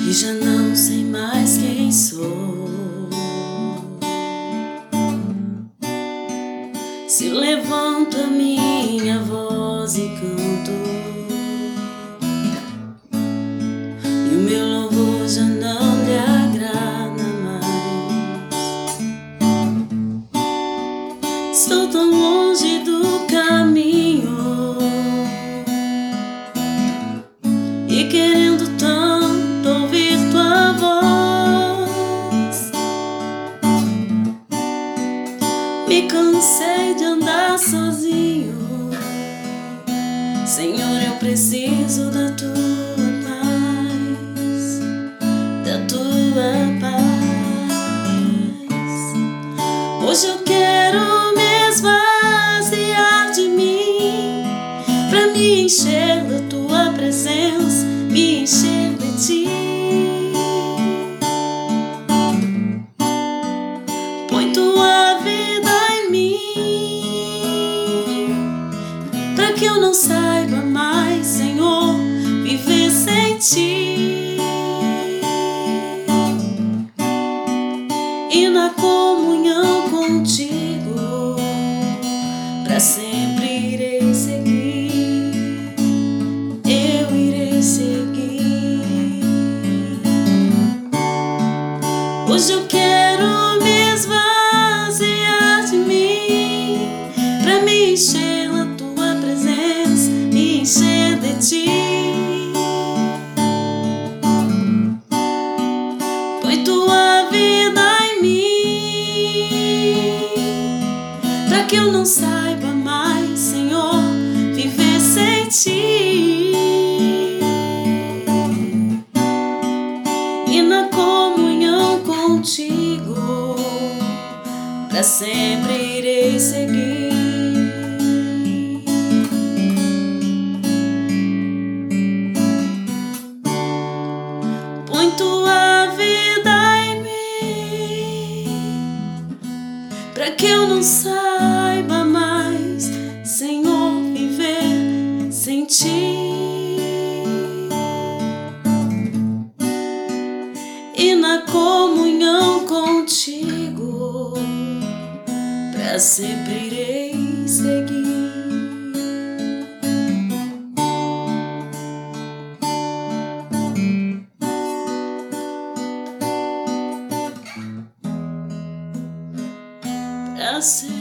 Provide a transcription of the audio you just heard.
e já não sei mais quem sou. Se levanto a minha voz e canto, e o meu louvor já não lhe agrada mais. Estou tão longe do caminho e querendo tanto ouvir tua voz. Me cansei de andar sozinho, Senhor, eu preciso da tua paz, da tua paz. Hoje eu quero me esvaziar de mim, pra me encher da tua presença, me encher de ti. Põe tua vida em mim, pra que eu não saiba mais, Senhor, viver sem ti. E na comunhão contigo, pra sempre irei seguir, eu irei seguir. Hoje eu quero me esvaziar de mim, pra me encher da tua presença, me encher de ti. Põe tua vida em mim, pra que eu não saiba mais, Senhor, viver sem ti. E na comunhão contigo, pra sempre irei seguir. Põe tua vida em mim, pra que eu não saiba mais, Senhor, viver sem ti. E na comunhão contigo, pra sempre irei seguir. Pra sempre